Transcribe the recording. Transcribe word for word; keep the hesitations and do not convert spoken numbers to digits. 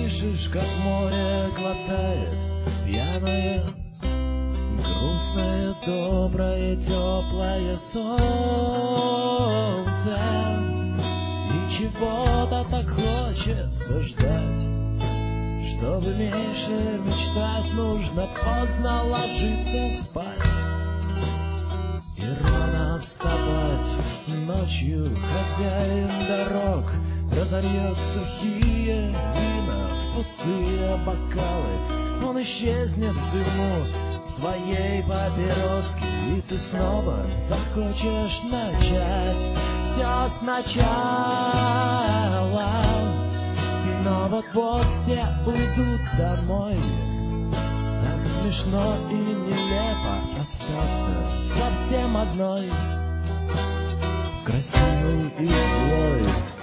слышишь, как море глотает пьяное, грустное, доброе, теплое солнце. И чего-то так хочется ждать, чтобы меньше мечтать, нужно поздно ложиться спать и рано вставать. Ночью хозяин дорог разольет сухие вина в пустые бокалы. Он исчезнет в дыму своей папироски, и ты снова захочешь начать все сначала. Но вот-вот все уйдут домой. Так смешно и нелепо остаться совсем одной, красивой и злой.